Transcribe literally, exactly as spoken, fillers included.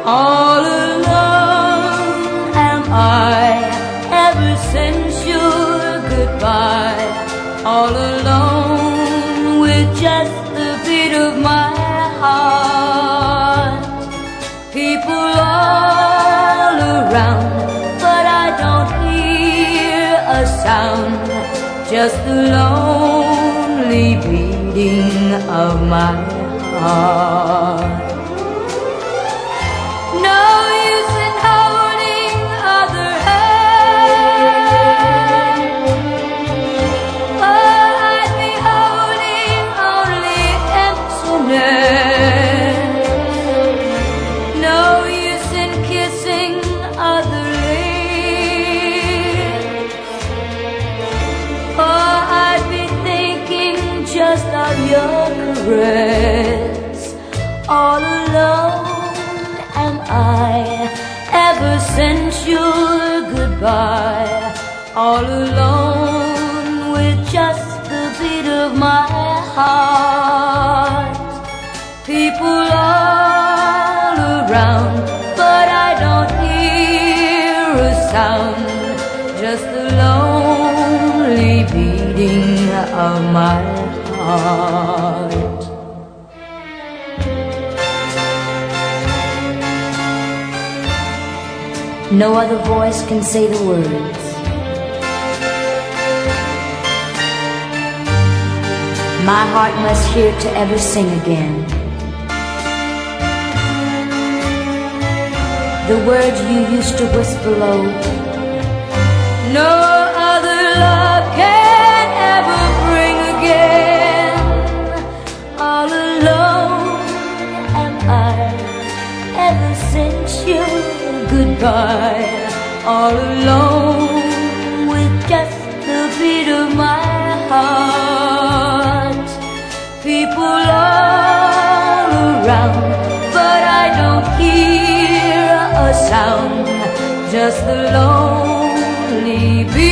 All alone am I ever since your goodbye. All alone with just the beat of my heart. People all around, but I don't hear a sound. Just the lonely beating of my heart. No use in holding other hands. Oh, I'd be holding only emptiness. No use in kissing other lips. Oh, I'd be thinking just of your caress. All alone am I ever since your goodbye. All alone with just the beat of my heart. People all around, but I don't hear a sound. Just the lonely beating of my heart. No other voice can say the words. My heart must hear to ever sing again. The words you used to whisper low. No other love can ever bring again. All alone am I ever since you goodbye. All alone with just the beat of my heart. People all around, but I don't hear a sound. Just the lonely beat